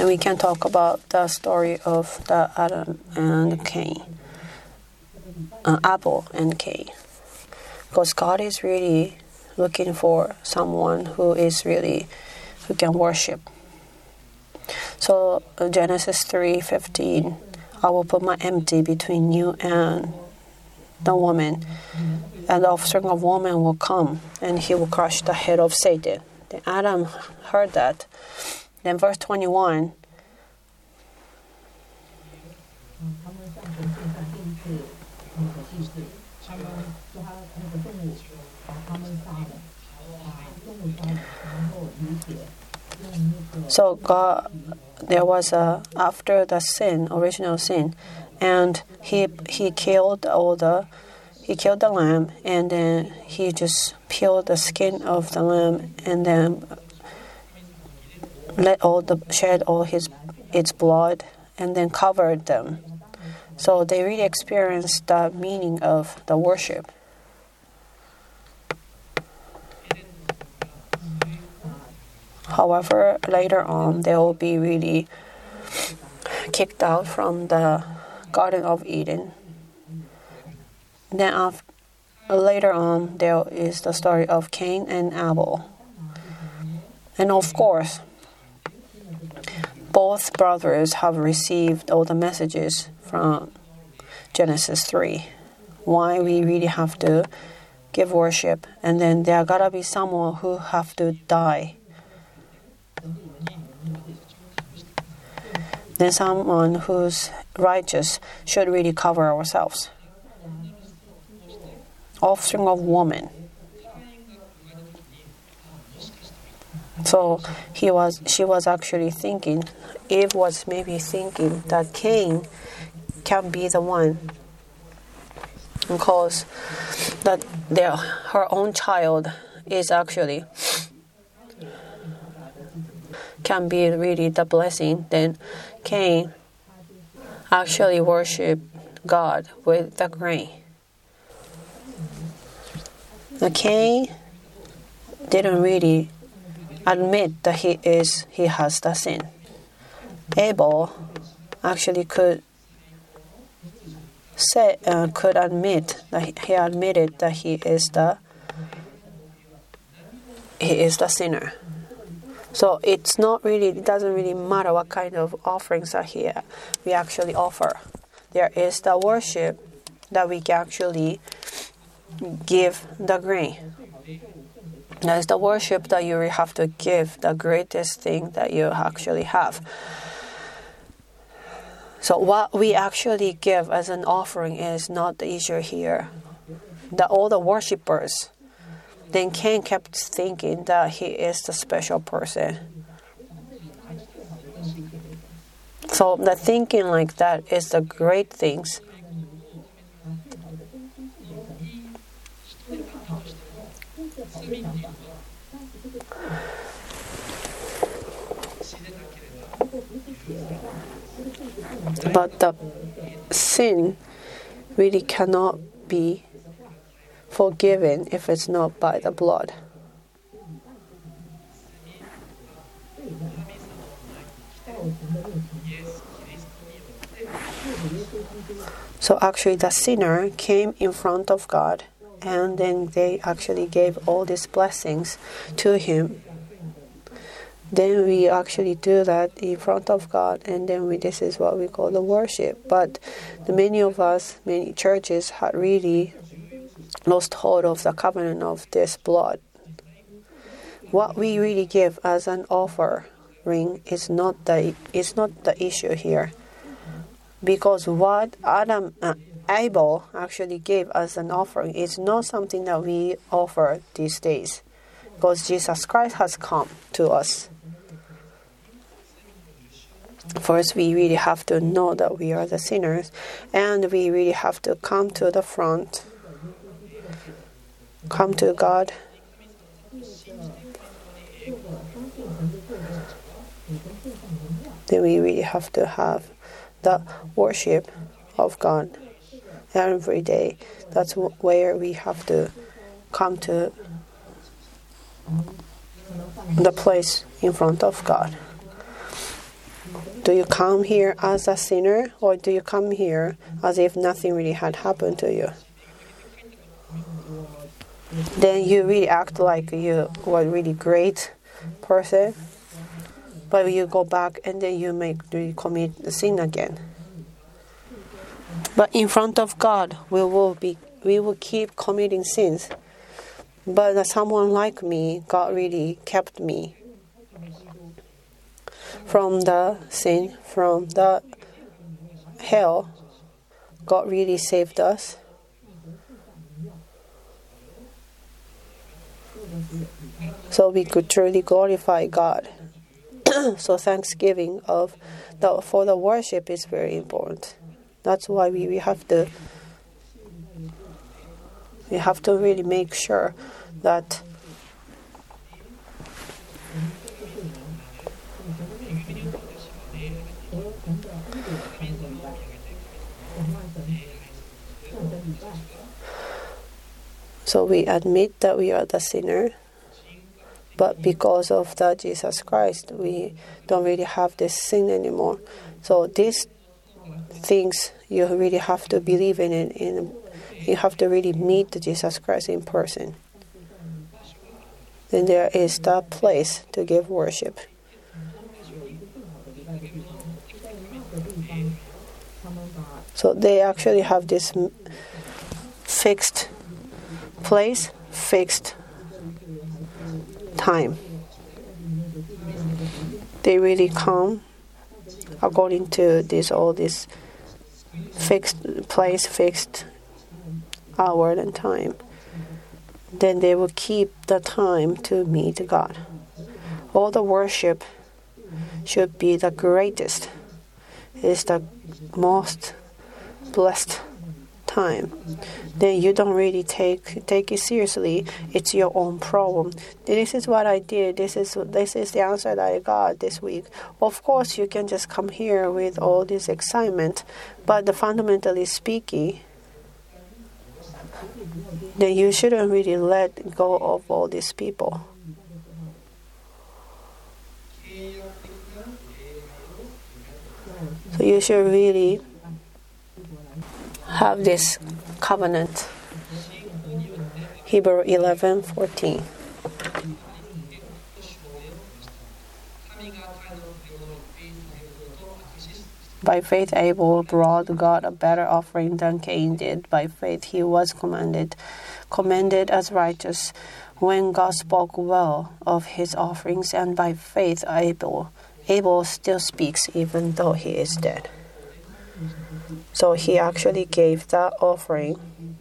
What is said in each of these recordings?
then we can talk about the story of the Adam and Cain, Abel and Cain. Because God is really looking for someone who can worship. So Genesis 3:15, I will put my enmity between you and the woman, and the offspring of woman will come, and he will crush the head of Satan. Then Adam heard that. Then verse 21, so God, there was after the original sin, and he killed the lamb, and then he just peeled the skin of the lamb, and then shed all its blood, and then covered them. So they really experienced the meaning of the worship. However, later on, they will be really kicked out from the Garden of Eden. Then later on, there is the story of Cain and Abel. And of course, both brothers have received all the messages from Genesis 3. Why we really have to give worship. And then there gotta be someone who have to die. Then someone who's righteous should really cover ourselves. Offspring of woman. So she was actually thinking, Eve was maybe thinking that Cain can be the one, because that her own child is actually can be really the blessing. Then Cain actually worshiped God with the grain. The Cain didn't really admit that he has the sin. Abel actually could admit that he admitted that he is the sinner. So it doesn't really matter what kind of offerings that we actually offer. There is the worship that we can actually give the grain. That is the worship that you have to give, the greatest thing that you actually have. So what we actually give as an offering is not the issue here. All the worshippers, then Cain kept thinking that he is the special person. So the thinking like that is the great things. But the sin really cannot be forgiven if it's not by the blood. So actually the sinner came in front of God, and then they actually gave all these blessings to him. Then we actually do that in front of God, and then this is what we call the worship. But many churches had really lost hold of the covenant of this blood. What we really give as an offering is not the issue here, because what Abel actually gave as an offering is not something that we offer these days, because Jesus Christ has come to us. First, we really have to know that we are the sinners, and we really have to come to the front, come to God. Then we really have to have the worship of God every day. That's where we have to come to the place in front of God. Do you come here as a sinner, or do you come here as if nothing really had happened to you? Then you really act like you were a really great person, but you go back and then you commit the sin again. But in front of God, we will keep committing sins. But someone like me, God really kept me from the sin, from the hell. God really saved us. So we could truly glorify God. So thanksgiving for the worship is very important. That's why we have to really make sure that so we admit that we are the sinner, but because of that Jesus Christ, we don't really have this sin anymore. So these things you really have to believe in. You have to really meet Jesus Christ in person. Then there is the place to give worship. So they actually have this fixed place, fixed time. They really come according to all this fixed place, fixed hour and time. Then they will keep the time to meet God. All the worship should be the greatest. It is the most blessed time. Then you don't really take it seriously. It's your own problem. This is what I did. This is the answer that I got this week. Of course, you can just come here with all this excitement, but fundamentally speaking, then you shouldn't really let go of all these people. So you should really have this covenant. Hebrews 11:14. By faith Abel brought God a better offering than Cain did. By faith he was commended as righteous when God spoke well of his offerings, and by faith Abel still speaks even though he is dead. So he actually gave the offering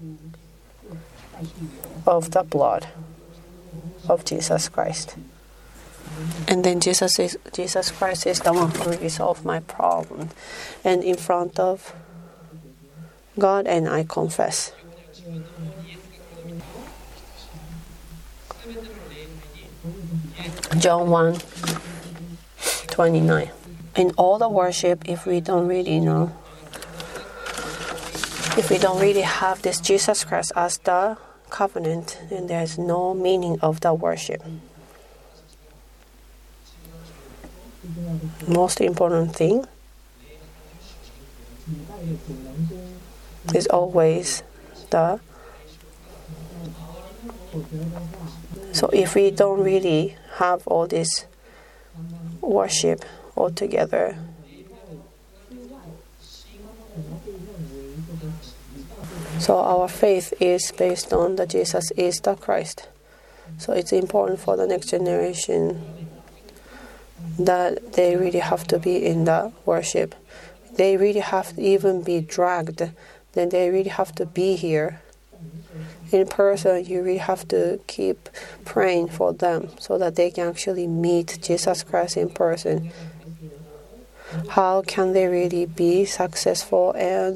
of the blood of Jesus Christ. And then Jesus Christ is the one who resolved my problem. And in front of God, and I confess. John 1:29. In all the worship, if we don't really have this Jesus Christ as the covenant, then there's no meaning of the worship. Most important thing is always so if we don't really have all this worship all together, so our faith is based on that Jesus is the Christ. So it's important for the next generation that they really have to be in the worship. They really have to even be dragged. Then they really have to be here. In person, you really have to keep praying for them so that they can actually meet Jesus Christ in person. How can they really be successful and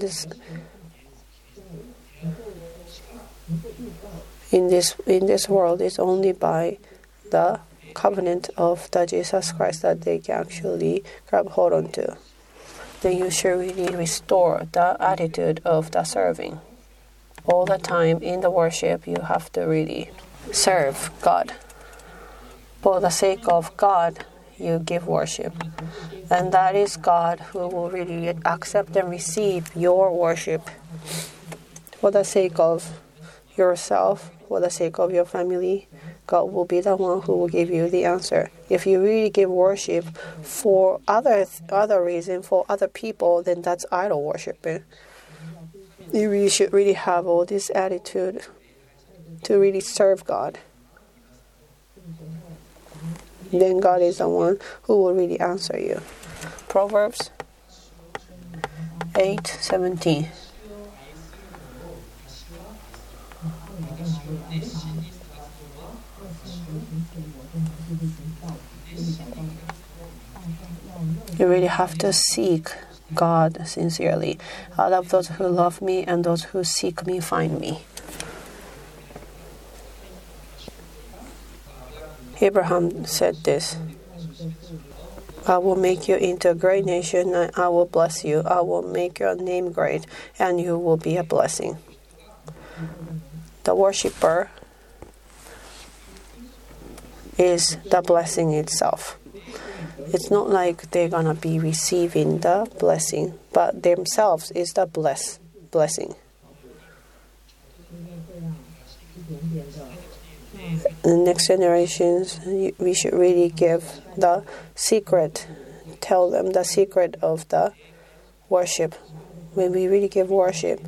in this world? It's only by the covenant of the Jesus Christ that they can actually grab hold on to. Then you should really restore the attitude of the serving. All the time in the worship, you have to really serve God. For the sake of God, you give worship. And that is God who will really accept and receive your worship for the sake of yourself, for the sake of your family. God will be the one who will give you the answer. If you really give worship for other reason, for other people, then that's idol worshiping. You really should really have all this attitude to really serve God. Then God is the one who will really answer you. Proverbs 8:17. You really have to seek God sincerely. I love those who love me, and those who seek me find me. Abraham said this: I will make you into a great nation, and I will bless you. I will make your name great, and you will be a blessing. The worshiper is the blessing itself. It's not like they're gonna be receiving the blessing, but themselves is the blessing. The next generations, we should really give the secret, tell them the secret of the worship. When we really give worship,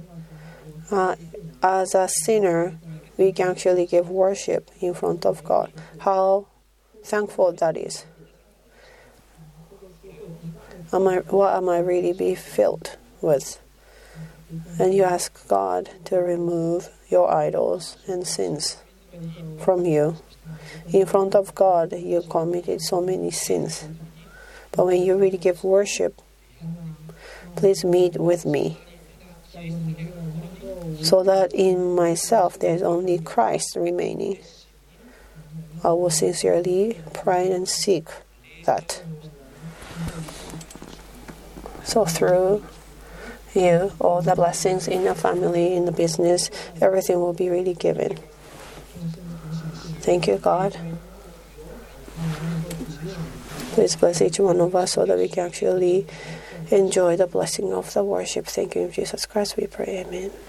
as a sinner, we can actually give worship in front of God. How thankful that is. What am I really be filled with? And you ask God to remove your idols and sins from you. In front of God, you committed so many sins. But when you really give worship, please meet with me, so that in myself there is only Christ remaining. I will sincerely pray and seek that. So through you, all the blessings in your family, in the business, everything will be really given. Thank you, God. Please bless each one of us so that we can actually enjoy the blessing of the worship. Thank you, in Jesus Christ, we pray. Amen.